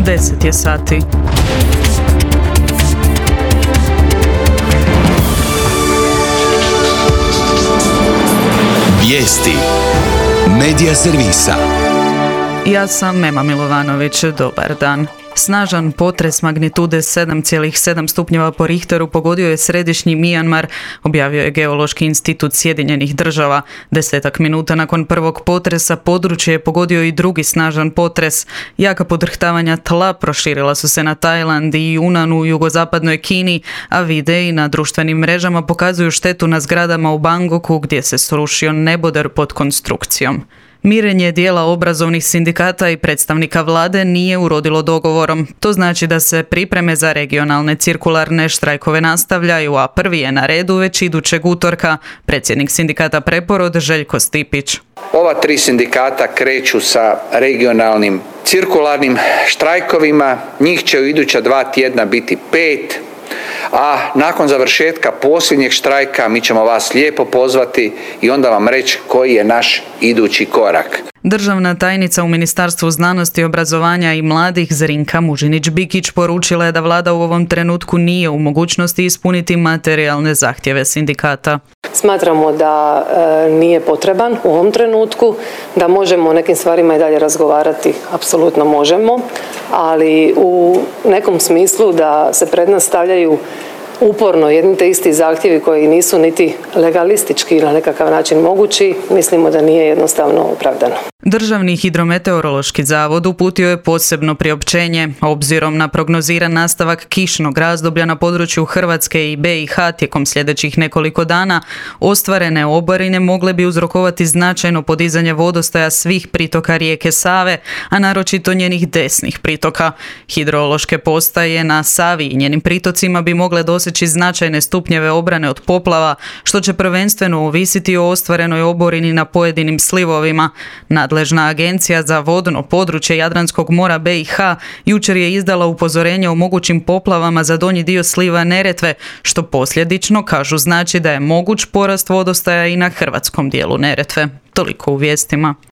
10 je sati. Vijesti Medija servisa. Ja sam Mema Milovanović, dobar dan. Snažan potres magnitude 7,7 stupnjeva po Richteru pogodio je središnji Mijanmar, objavio je Geološki institut Sjedinjenih država. 10 minuta nakon prvog potresa područje je pogodio i drugi snažan potres. Jaka podrhtavanja tla proširila su se na Tajland i Junan u jugozapadnoj Kini, a videi na društvenim mrežama pokazuju štetu na zgradama u Bangkoku gdje se srušio neboder pod konstrukcijom. Mirenje dijela obrazovnih sindikata i predstavnika vlade nije urodilo dogovorom. To znači da se pripreme za regionalne cirkularne štrajkove nastavljaju, a prvi je na redu već idućeg utorka, predsjednik sindikata Preporod Željko Stipić. Ova 3 sindikata kreću sa regionalnim cirkularnim štrajkovima, njih će u iduća 2 tjedna biti 5, a nakon završetka posljednjeg štrajka mi ćemo vas lijepo pozvati i onda vam reći koji je naš idući korak. Državna tajnica u Ministarstvu znanosti, obrazovanja i mladih Zrinka Mužinić-Bikić poručila je da vlada u ovom trenutku nije u mogućnosti ispuniti materijalne zahtjeve sindikata. Smatramo da nije potreban u ovom trenutku, da možemo o nekim stvarima i dalje razgovarati, apsolutno možemo, ali u nekom smislu da se pred nas stavljaju uporno jedni te isti zahtjevi koji nisu niti legalistički na nekakav način mogući, mislimo da nije jednostavno opravdano. Državni hidrometeorološki zavod uputio je posebno priopćenje. Obzirom na prognoziran nastavak kišnog razdoblja na području Hrvatske i BiH tijekom sljedećih nekoliko dana, ostvarene oborine mogle bi uzrokovati značajno podizanje vodostaja svih pritoka rijeke Save, a naročito njenih desnih pritoka. Hidrološke postaje na Savi i njenim pritocima bi mogle doseći značajne stupnjeve obrane od poplava, što će prvenstveno ovisiti o ostvarenoj oborini na pojedinim slivovima. Nadležna agencija za vodno područje Jadranskog mora BiH jučer je izdala upozorenje o mogućim poplavama za donji dio sliva Neretve, što posljedično, kažu, znači da je moguć porast vodostaja i na hrvatskom dijelu Neretve. Toliko u vijestima.